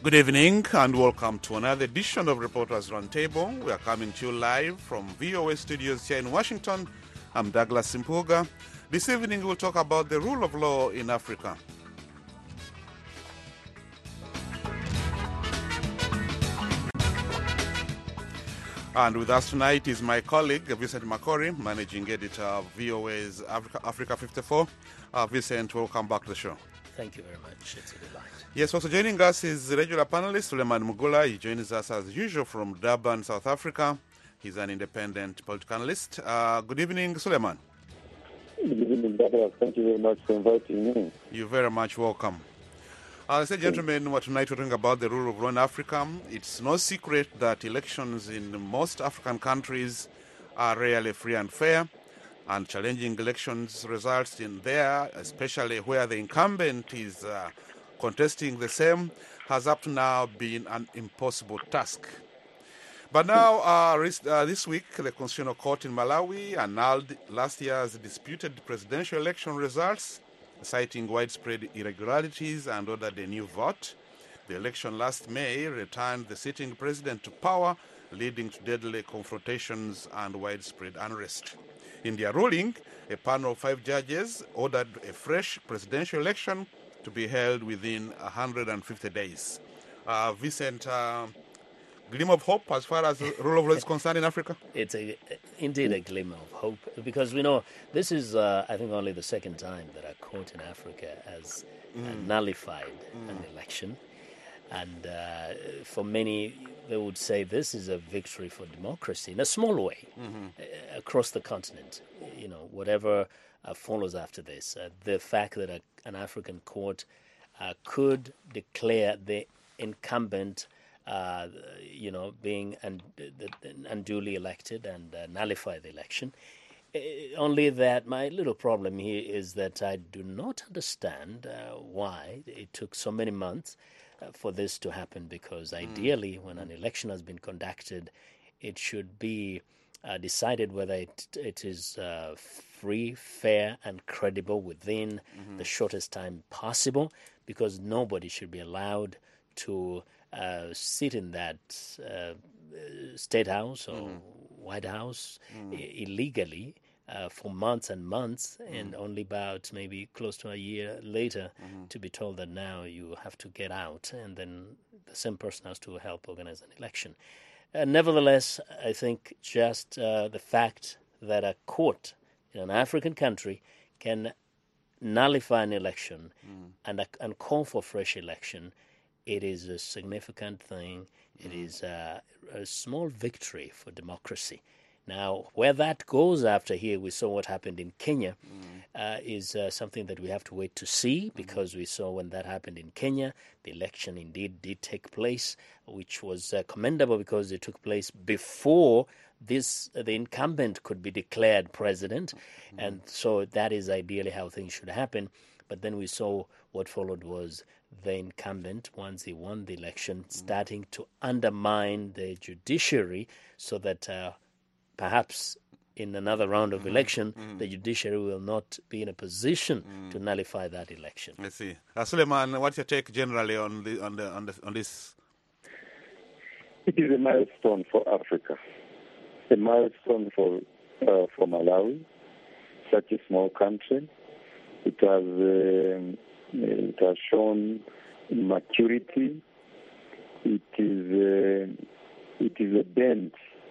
Good evening and welcome to another edition of Reporters Roundtable. We are coming to you live from VOA studios here in Washington. I'm Douglas Simpuga. This evening we'll talk about the rule of law in Africa. And with us tonight is my colleague, Vincent Makori, managing editor of VOA's Africa 54. Vincent, welcome back to the show. Thank you very much. It's a delight. Yes, also joining us is regular panelist Suleiman Mugula. He joins us as usual from Durban, South Africa. He's an independent political analyst. Good evening, Suleiman. Good evening, Douglas. Thank you very much for inviting me. You're very much welcome. Ladies and gentlemen, tonight we're talking about the rule of law in Africa. It's no secret that elections in most African countries are rarely free and fair, and challenging elections results in there, especially where the incumbent is contesting the same, has up to now been an impossible task. But now, this week, the Constitutional Court in Malawi annulled last year's disputed presidential election results, citing widespread irregularities and ordered a new vote. The election last May returned the sitting president to power, leading to deadly confrontations and widespread unrest. In their ruling, a panel of 5 judges ordered a fresh presidential election to be held within 150 days. Vincent, glimmer of hope as far as the rule of law is concerned in Africa? It's indeed a glimmer of hope, because we know this is, I think, only the second time that a court in Africa has nullified an election. And for many, they would say this is a victory for democracy in a small way across the continent. You know, whatever follows after this, the fact that an African court could declare the incumbent, being unduly elected and nullify the election. Only that my little problem here is that I do not understand why it took so many months for this to happen, because ideally when an election has been conducted, it should be decided whether it is free, fair and credible within the shortest time possible, because nobody should be allowed to sit in that State House or White House illegally for months and months, and only about maybe close to a year later to be told that now you have to get out, and then the same person has to help organize an election. Nevertheless, I think just the fact that a court in an African country can nullify an election and call for fresh election, it is a significant thing. It is a small victory for democracy. Now, where that goes after here, we saw what happened in Kenya, is something that we have to wait to see, because we saw when that happened in Kenya, the election indeed did take place, which was commendable because it took place before the incumbent could be declared president. And so that is ideally how things should happen. But then we saw what followed was the incumbent, once he won the election, starting to undermine the judiciary, so that perhaps in another round of election, the judiciary will not be in a position to nullify that election. I see. Suleiman, what's your take generally on this? It is a milestone for Africa, a milestone for Malawi, such a small country. It has shown maturity. It is a dent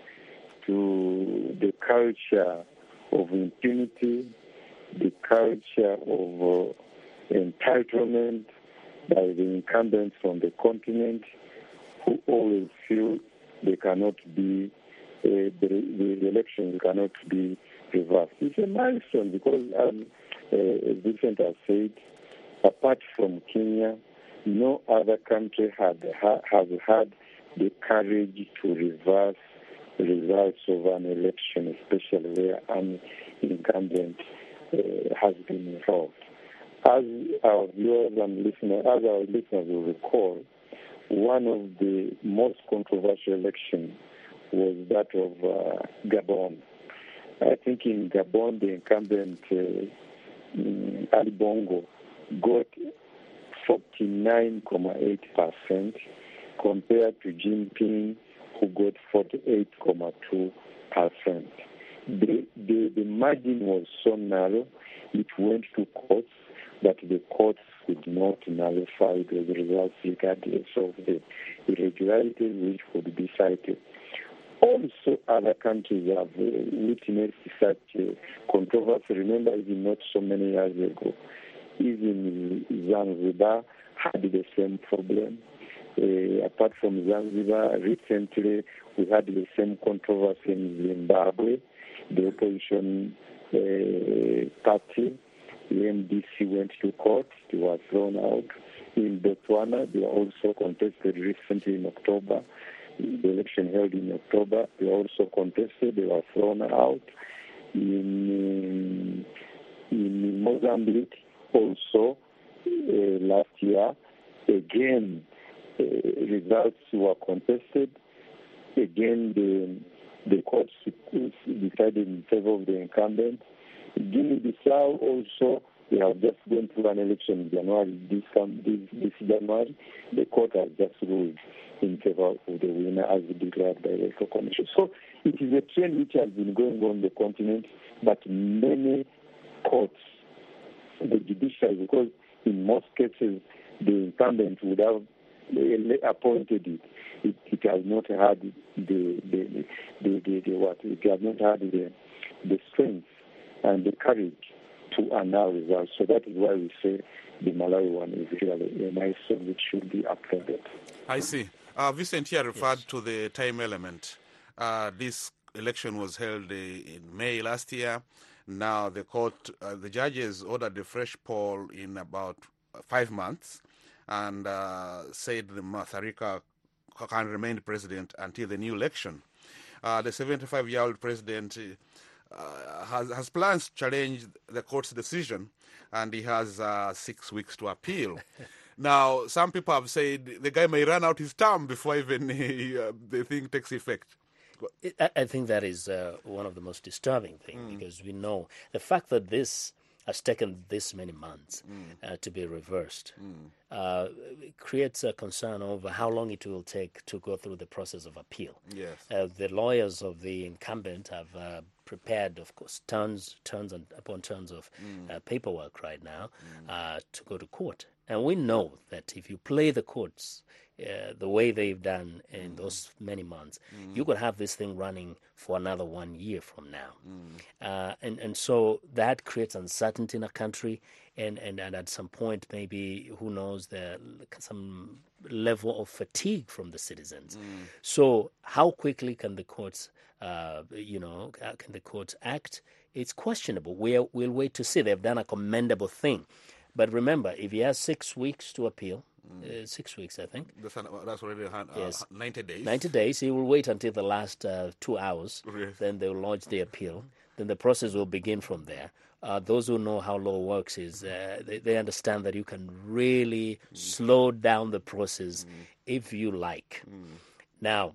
to the culture of impunity, the culture of entitlement by the incumbents on the continent, who always feel they cannot be, the elections cannot be reversed. It's a milestone because, as Vincent has said, apart from Kenya, no other country has had the courage to reverse the results of an election, especially where an incumbent has been involved. As our viewers and listeners, will recall, one of the most controversial elections was that of Gabon. I think in Gabon, the incumbent Ali Bongo got 49.8%, compared to Jinping, who got 48.2%. The margin was so narrow, it went to courts, but the courts could not nullify the results regardless of the irregularities which would be cited. Also, other countries have witnessed such controversy. Remember, even not so many years ago, even Zanzibar had the same problem. Apart from Zanzibar, recently we had the same controversy in Zimbabwe. The opposition party, the MDC, went to court. They were thrown out. In Botswana, they were also contested recently in October. The election held in October, they also contested. They were thrown out. In Mozambique, also last year, again, results were contested. Again, the courts decided in favor of the incumbent. Guinea-Bissau also, they have just gone through an election in January. This January, the court has just ruled in favor of the winner as declared by the Electoral Commission. So it is a trend which has been going on the continent, but many courts, the judiciary, because in most cases the incumbent would have appointed it. It has not had it has not had the strength and the courage to annul results. So that is why we say the Malawi one is really a milestone which should be applauded. I see. Vincent here referred to the time element. This election was held in May last year. Now the court, the judges ordered a fresh poll in about 5 months and said the Mutharika can remain president until the new election. The 75-year-old president has plans to challenge the court's decision, and he has 6 weeks to appeal. Now, some people have said the guy may run out his term before even the thing takes effect. I think that is one of the most disturbing things, because we know the fact that this has taken this many months to be reversed creates a concern over how long it will take to go through the process of appeal. Yes. The lawyers of the incumbent have prepared, of course, tons upon tons of paperwork right now to go to court. And we know that if you play the courts the way they've done in those many months, you could have this thing running for another 1 year from now. And so that creates uncertainty in a country, and at some point, maybe, who knows, some level of fatigue from the citizens. So how quickly can the courts, can the courts act? It's questionable. We'll wait to see. They've done a commendable thing. But remember, if he has 6 weeks to appeal, 6 weeks, I think. That's already 90 days. 90 days. He will wait until the last 2 hours. Yes. Then they will lodge the appeal. Then the process will begin from there. Those who know how law works is they understand that you can really slow down the process if you like. Now,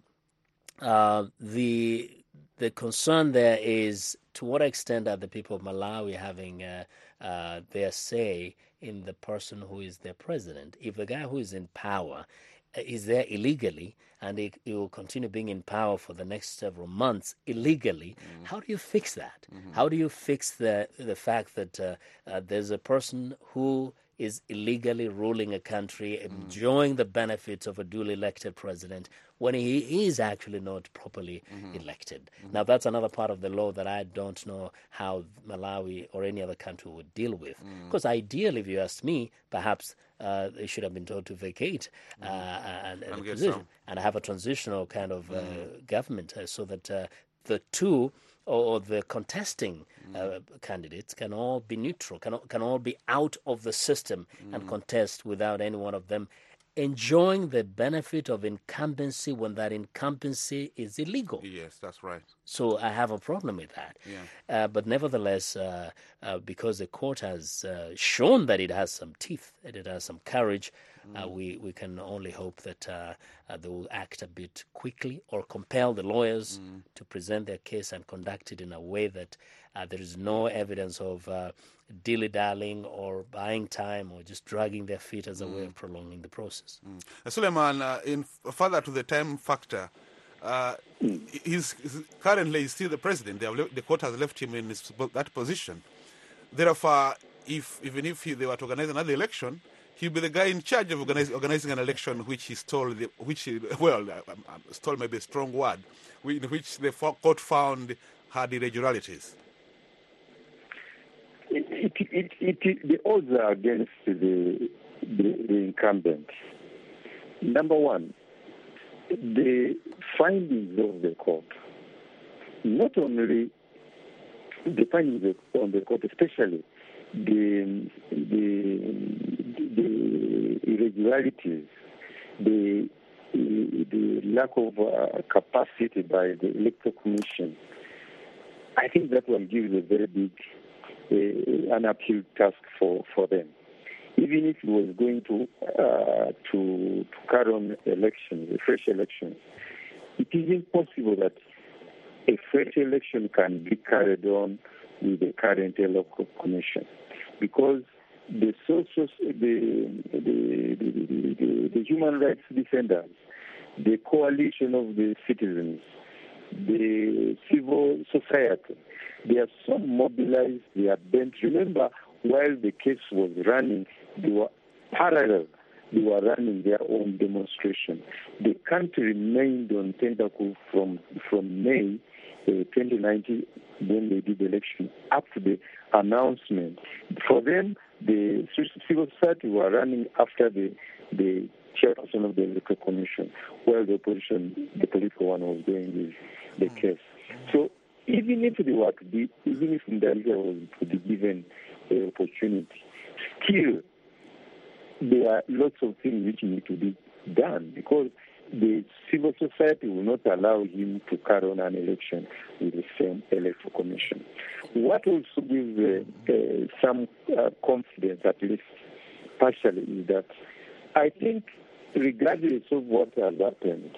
the concern there is, to what extent are the people of Malawi having their say in the person who is their president? If the guy who is in power is there illegally, and he will continue being in power for the next several months illegally, how do you fix that? How do you fix the fact that there's a person who is illegally ruling a country, enjoying the benefits of a duly elected president, when he is actually not properly elected? Now, that's another part of the law that I don't know how Malawi or any other country would deal with. Because ideally, if you ask me, perhaps they should have been told to vacate and have a transitional kind of government, so that the two or the contesting candidates can all be neutral, can all be out of the system and contest without any one of them enjoying the benefit of incumbency when that incumbency is illegal. Yes, that's right. So I have a problem with that. Yeah. But nevertheless, because the court has shown that it has some teeth, that it has some courage, we can only hope that they will act a bit quickly, or compel the lawyers to present their case and conduct it in a way that there is no evidence of dilly-dallying or buying time or just dragging their feet as a way of prolonging the process. Suleiman, further to the time factor, currently he's still the president. The court has left him in that position. Therefore, even if they were to organize another election, he'll be the guy in charge of organizing an election which stole maybe a strong word, in which the court found had irregularities. The odds are against the incumbent. Number one, the findings of the court, not only the findings on the court, especially the irregularities, the lack of capacity by the Electoral Commission, I think that will give a very big an uphill task for them. Even if it was going to carry on elections, fresh elections, it is impossible that a fresh election can be carried on with the current Electoral Commission, because the human rights defenders, the coalition of the citizens, the civil society, they are so mobilized, they are bent. Remember, while the case was running, they were parallel. They were running their own demonstration. The country remained on tentacle from May 2019, when they did the election, up to the announcement. For them, the civil society were running after the chairperson of the Electoral Commission, while the opposition, the political one, was going with the case. So even if Ndaliya was to be given an opportunity, still there are lots of things which need to be done, because the civil society will not allow him to carry on an election with the same Electoral Commission. What also gives some confidence, at least partially, is that I think, regardless of what has happened,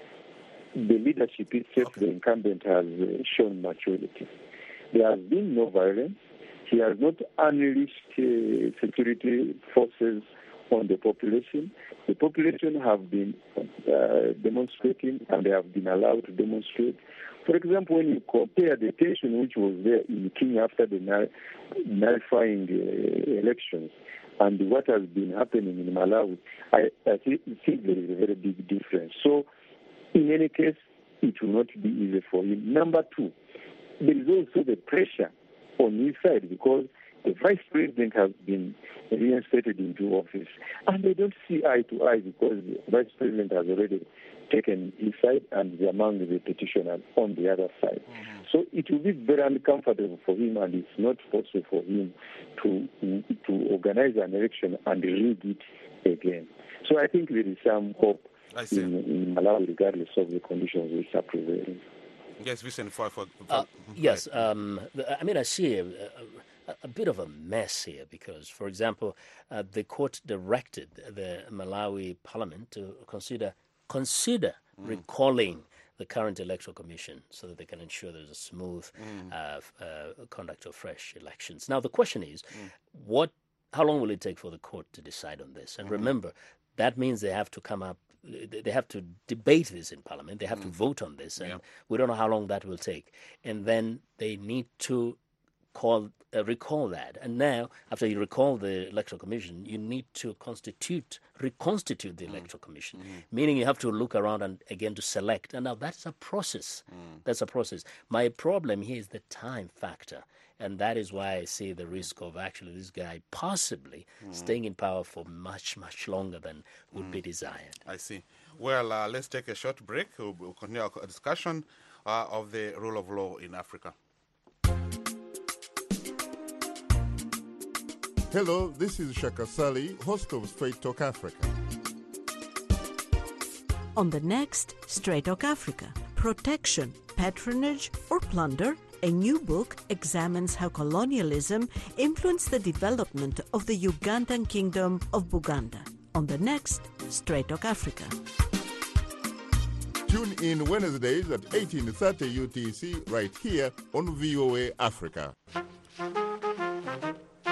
the leadership itself, the incumbent, has shown maturity. There has been no violence. He has not unleashed security forces on the population. The population have been demonstrating, and they have been allowed to demonstrate. For example, when you compare the tension which was there in Kenya after the nullifying elections and what has been happening in Malawi, I think there is a very big difference. So, in any case, it will not be easy for him. Number two, there is also the pressure on his side, because the vice president has been reinstated into office, and they don't see eye to eye, because the vice president has already taken his side and is among the petitioners on the other side. So it will be very uncomfortable for him, and it's not possible for him to organize an election and rig it again. So I think there is some hope in Malawi, regardless of the conditions which are prevailing. Yes, Vincent, yes, I mean, I see a bit of a mess here, because, for example, the court directed the Malawi parliament to consider recalling the current electoral commission so that they can ensure there's a smooth conduct of fresh elections. Now, the question is, how long will it take for the court to decide on this? And remember, that means they have to come up, they have to debate this in Parliament, they have to vote on this, and we don't know how long that will take. And then they need to recall that. And now, after you recall the Electoral Commission, you need to reconstitute the Electoral Commission, meaning you have to look around and again to select. And now that's a process. That's a process. My problem here is the time factor. And that is why I see the risk of actually this guy possibly staying in power for much, much longer than would be desired. I see. Well, let's take a short break. We'll continue our discussion of the rule of law in Africa. Hello, this is Shaka Sali, host of Straight Talk Africa. On the next Straight Talk Africa, protection, patronage, or plunder? A new book examines how colonialism influenced the development of the Ugandan kingdom of Buganda. On the next Straight Talk Africa. Tune in Wednesdays at 18:30 UTC right here on VOA Africa.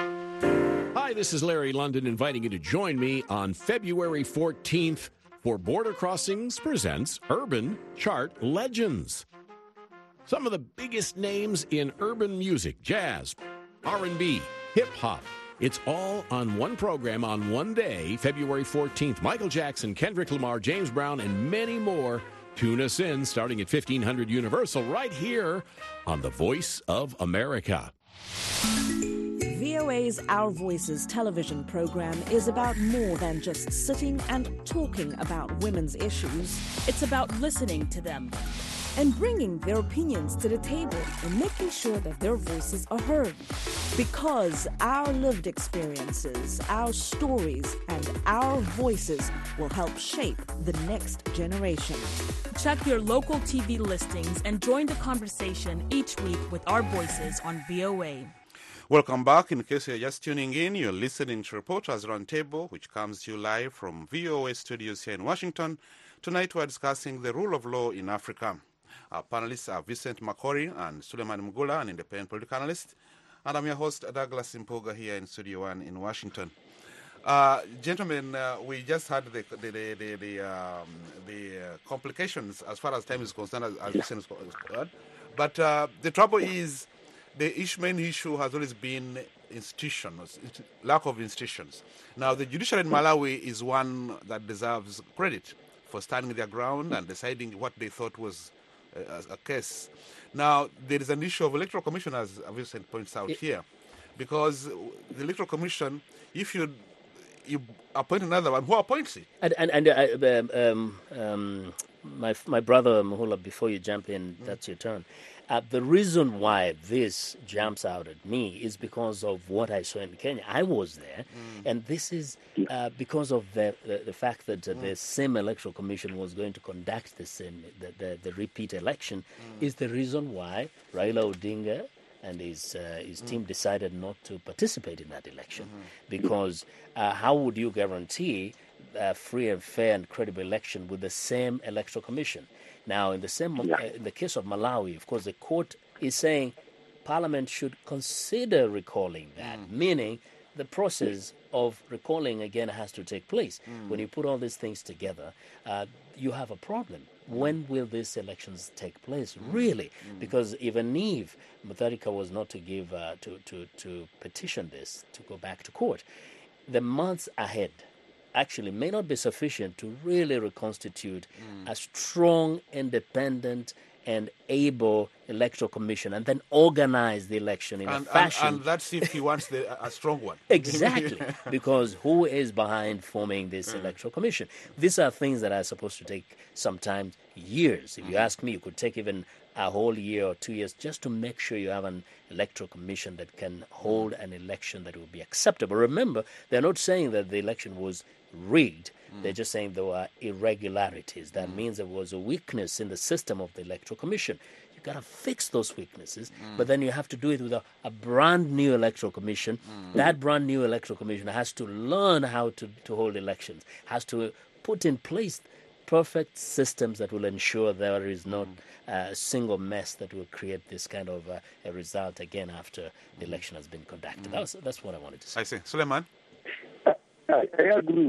Hi, this is Larry London inviting you to join me on February 14th for Border Crossings Presents Urban Chart Legends. Some of the biggest names in urban music, jazz, R&B, hip-hop. It's all on one program on one day, February 14th. Michael Jackson, Kendrick Lamar, James Brown, and many more. Tune us in starting at 1500 Universal right here on The Voice of America. VOA's Our Voices television program is about more than just sitting and talking about women's issues. It's about listening to them And bringing their opinions to the table and making sure that their voices are heard. Because our lived experiences, our stories, and our voices will help shape the next generation. Check your local TV listings and join the conversation each week with our voices on VOA. Welcome back. In case you're just tuning in, you're listening to Reporters Roundtable, which comes to you live from VOA studios here in Washington. Tonight we're discussing the rule of law in Africa. Our panelists are Vincent Makori and Suleiman Mgula, an independent political analyst. And I'm your host, Douglas Impoga, here in Studio 1 in Washington. Gentlemen, we just had the complications as far as time is concerned, as Vincent is concerned. But the trouble is, the main issue has always been institutions, lack of institutions. Now, the judiciary in Malawi is one that deserves credit for standing their ground and deciding what they thought was a case. Now, there is an issue of electoral commission, as Vincent points out here, because the electoral commission, if you appoint another one, who appoints it? My brother Mahula, before you jump in, that's your turn. The reason why this jumps out at me is because of what I saw in Kenya. I was there, and this is because of the fact that the same electoral commission was going to conduct the repeat election is the reason why Raila Odinga and his team decided not to participate in that election. Because how would you guarantee a free and fair and credible election with the same electoral commission? Now, in the case of Malawi, of course, the court is saying Parliament should consider recalling that, meaning the process of recalling again has to take place. When you put all these things together, you have a problem. When will these elections take place, really? Because even if Mutharika was not to give to petition this to go back to court, the months ahead actually may not be sufficient to really reconstitute a strong, independent, and able electoral commission and then organize the election in a fashion. And that's if he wants a strong one. Exactly, because who is behind forming this electoral commission? These are things that are supposed to take sometimes years. If you ask me, it could take even a whole year or 2 years just to make sure you have an electoral commission that can hold an election that will be acceptable. Remember, they're not saying that the election was rigged. They're just saying there were irregularities. That means there was a weakness in the system of the electoral commission. You got to fix those weaknesses, but then you have to do it with a brand new electoral commission. That brand new electoral commission has to learn how to hold elections, has to put in place perfect systems that will ensure there is not a single mess that will create this kind of a result again after the election has been conducted. That's what I wanted to say. I see. Suleiman? I agree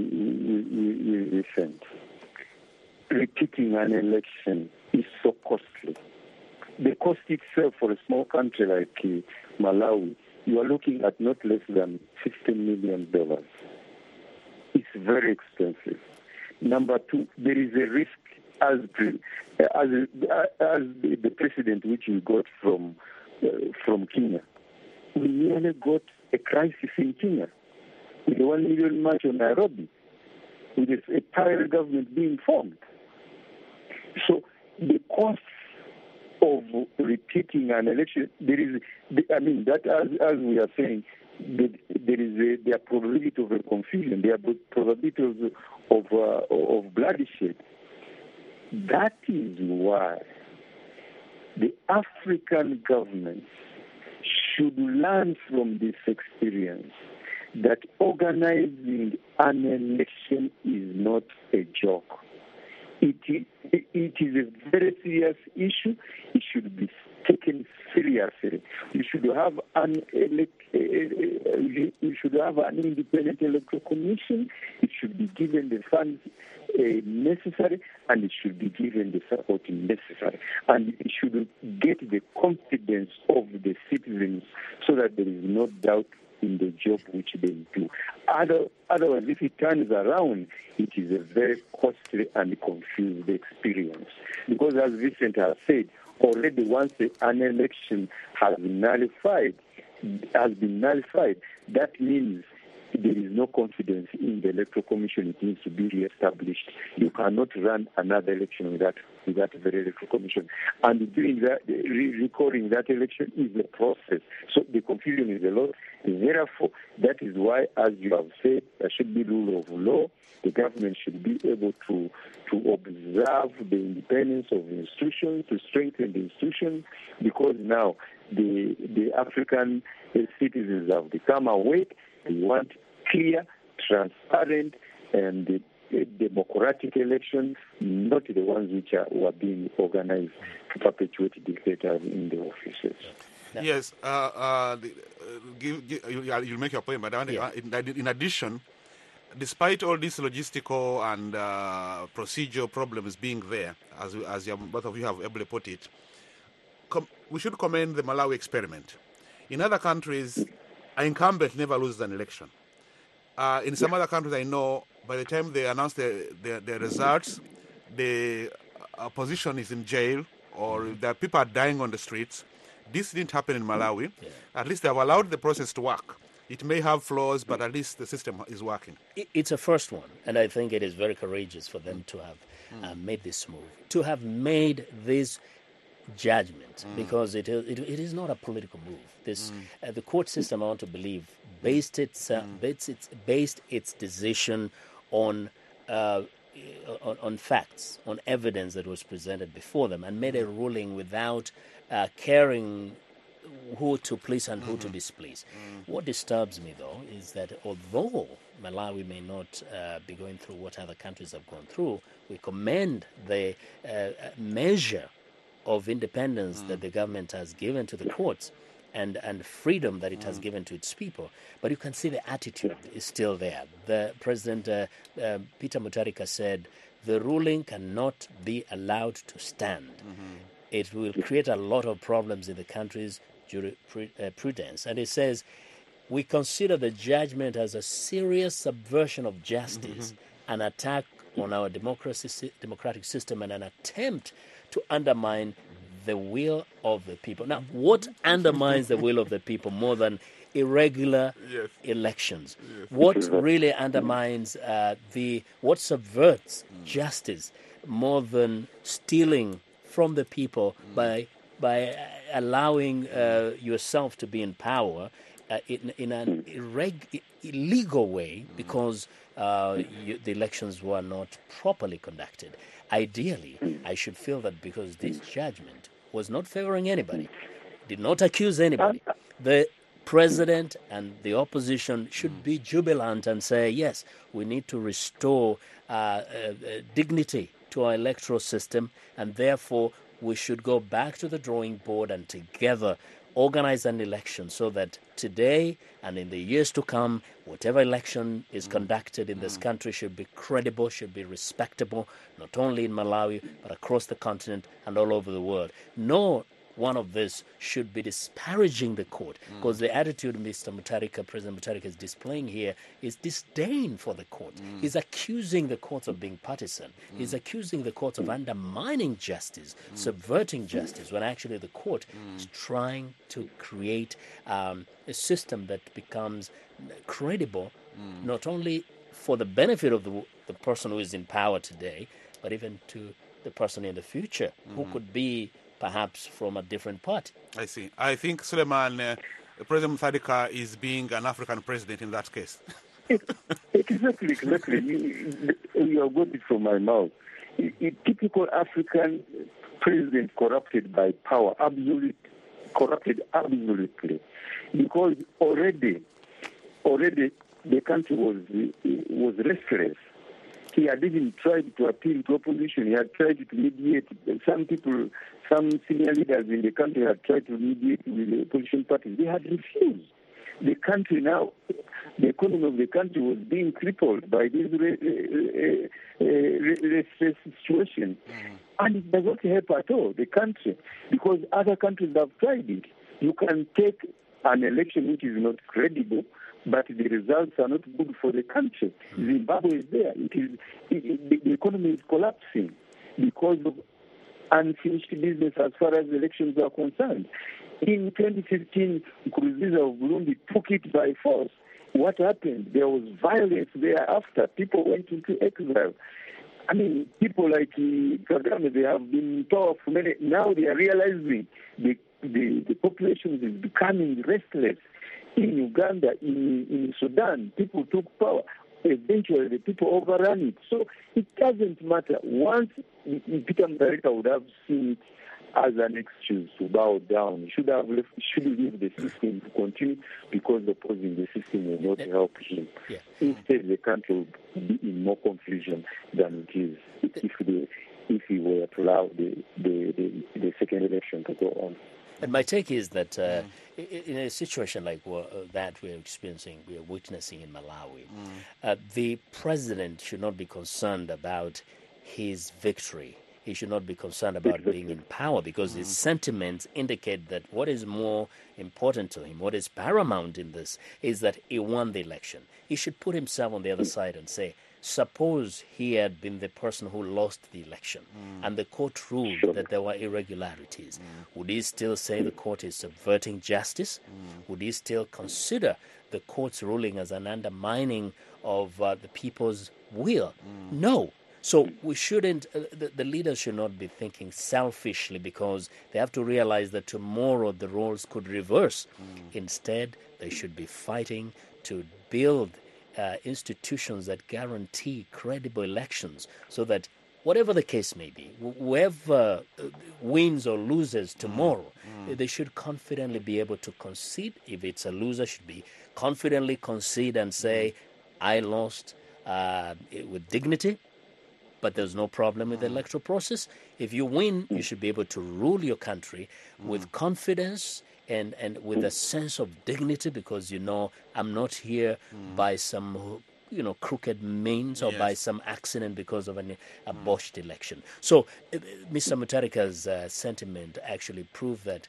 with Vincent. Repeating an election is so costly. The cost itself for a small country like Malawi, you are looking at not less than $16 million. It's very expensive. Number two, there is a risk as the precedent which we got from Kenya. We nearly got a crisis in Kenya with the 1 million march on Nairobi, with a parallel government being formed. So the costs of repeating an election, as we are saying, there are probability of a confusion, there are probability of bloodshed. That is why the African governments should learn from this experience that organizing an election is not a joke. it is a very serious issue. It should be taken seriously. You should have an independent electoral commission. It should be given the funds necessary, and it should be given the support necessary. And it should get the confidence of the citizens so that there is no doubt in the job which they do. Otherwise, if it turns around, it is a very costly and confused experience. Because as Vincent has said, already once an election has been nullified, that means there is no confidence in the Electoral Commission. It needs to be reestablished. You cannot run another election without a very Electoral Commission. And doing that, recalling that election is a process. So the confusion is a lot. Therefore, that is why, as you have said, there should be rule of law. The government should be able to observe the independence of the institutions, to strengthen the institutions, because now the African citizens have become awake. They want clear, transparent, and democratic elections, not the ones which were being organized to perpetuate dictators in the offices. Yes, you'll make your point, but in addition, despite all these logistical and procedural problems being there, as both of you have ably put it, we should commend the Malawi experiment. In other countries, an incumbent never loses an election. In some other countries, I know, by the time they announce their results, the opposition is in jail, or the people are dying on the streets. This didn't happen in Malawi. Yeah. At least they've allowed the process to work. It may have flaws, but at least the system is working. It's a first one, and I think it is very courageous for them to have made this move, to have made this judgment, because it is not a political move. This the court system, I want to believe, based its decision on facts, on evidence that was presented before them, and made a ruling without caring who to please and who to displease. What disturbs me, though, is that although Malawi may not be going through what other countries have gone through, we commend the measure of independence that the government has given to the courts and freedom that it has given to its people. But you can see the attitude is still there. The President Peter Mutharika said the ruling cannot be allowed to stand. It will create a lot of problems in the country's jurisprudence. And it says, we consider the judgment as a serious subversion of justice, an attack on our democratic system, and an attempt to undermine the will of the people. Now, what undermines the will of the people more than irregular elections? What really undermines what subverts justice more than stealing from the people by allowing yourself to be in power in an illegal way, because the elections were not properly conducted? Ideally, I should feel that because this judgment was not favoring anybody, did not accuse anybody, the president and the opposition should be jubilant and say, yes, we need to restore dignity to our electoral system, and therefore we should go back to the drawing board and together organize an election so that today and in the years to come, whatever election is conducted in this country should be credible, should be respectable, not only in Malawi, but across the continent and all over the world. No one of this should be disparaging the court, because the attitude President Mutharika is displaying here is disdain for the court. He's accusing the courts of being partisan. He's accusing the courts of undermining justice, subverting justice, when actually the court is trying to create a system that becomes credible, not only for the benefit of the person who is in power today, but even to the person in the future who could be perhaps from a different party. I see. I think, Suleiman, President Mutharika is being an African president in that case. Exactly. You have got it from my mouth. A typical African president corrupted by power, corrupted absolutely, because already the country was restless. He had even tried to appeal to opposition. He had tried to mediate. Some people, some senior leaders in the country had tried to mediate with the opposition parties. They had refused. The country now, the economy of the country was being crippled by this situation. And it does not help at all the country, because other countries have tried it. You can take an election which is not credible, but the results are not good for the country. Zimbabwe is there. The economy is collapsing because of unfinished business as far as elections are concerned. In 2015, Nkurunziza of Burundi took it by force. What happened? There was violence thereafter. People went into exile. I mean, people like Kagame, they have been in power for many. Now they are realizing the population is becoming restless. In Uganda, in Sudan, people took power. Eventually, the people overran it. So it doesn't matter. Once Peter Mutharika would have seen it as an excuse to bow down, he should leave the system to continue, because opposing the system will not help him. Yeah. Instead, the country will be in more confusion than it is if he were to allow the second election to go on. And my take is that in a situation like that we're witnessing in Malawi, the president should not be concerned about his victory. He should not be concerned about being in power, because his sentiments indicate that what is more important to him, what is paramount in this, is that he won the election. He should put himself on the other side and say, suppose he had been the person who lost the election and the court ruled that there were irregularities. Would he still say the court is subverting justice? Would he still consider the court's ruling as an undermining of the people's will? No. So we shouldn't, the leaders should not be thinking selfishly, because they have to realize that tomorrow the roles could reverse. Instead, they should be fighting to build institutions that guarantee credible elections, so that whatever the case may be, whoever wins or loses tomorrow, they should confidently be able to concede. If it's a loser, should be confidently concede and say, I lost with dignity, but there's no problem with the electoral process. If you win, you should be able to rule your country with confidence and with a sense of dignity, because I'm not here by some crooked means or by some accident because of a botched election. So Mr. Mutharika's sentiment actually proved that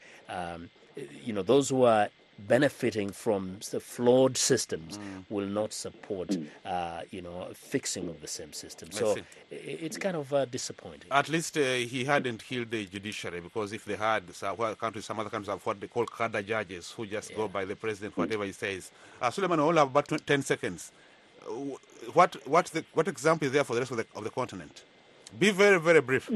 those who are benefiting from the flawed systems will not support fixing of the same system. So it's kind of disappointing. At least he hadn't killed the judiciary, because if they had, some other countries have what they call cadre judges who just go by the president, whatever he says. Suleiman, I only have about 10 seconds. What example is there for the rest of the continent? Be very, very brief.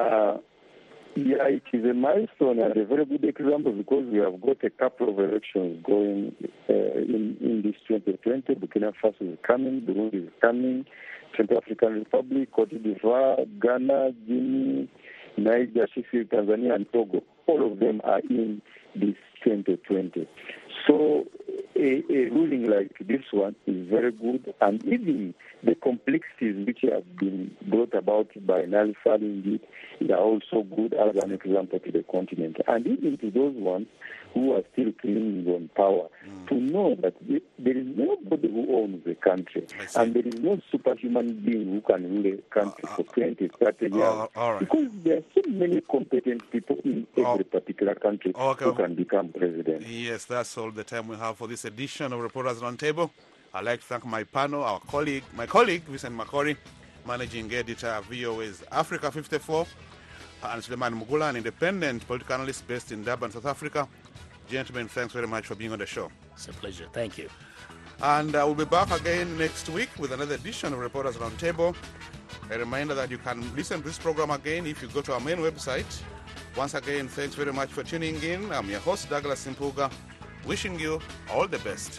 Yeah, it is a milestone and a very good example, because we have got a couple of elections going in this 2020. Burkina Faso is coming, Burundi is coming, Central African Republic, Cote d'Ivoire, Ghana, Guinea, Niger, Sicily, Tanzania, and Togo. All of them are in this 2020. So a ruling like this one is very good, and even the complexities which have been brought about by nullifying it are also good as an example to the continent. And even to those ones who are still clinging on power, to know that there is nobody who owns the country, and there is no superhuman being who can rule a country for 20, 30 years. Right. Because there are so many competent people in every particular country who can become president. Yes, that's all the time we have for this edition of Reporters Roundtable. I'd like to thank my panel, my colleague, Vincent Makori, managing editor VOA's Africa 54, and Suleiman Mugula, an independent political analyst based in Durban, South Africa. Gentlemen, thanks very much for being on the show. It's a pleasure. Thank you. And we'll be back again next week with another edition of Reporters Roundtable. A reminder that you can listen to this program again if you go to our main website. Once again, thanks very much for tuning in. I'm your host, Douglas Simpuga, wishing you all the best.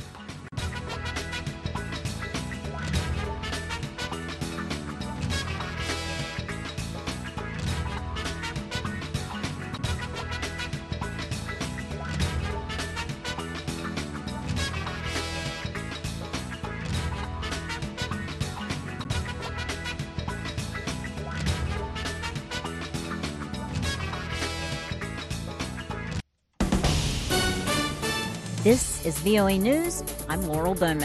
This is VOA News. I'm Laurel Bowman.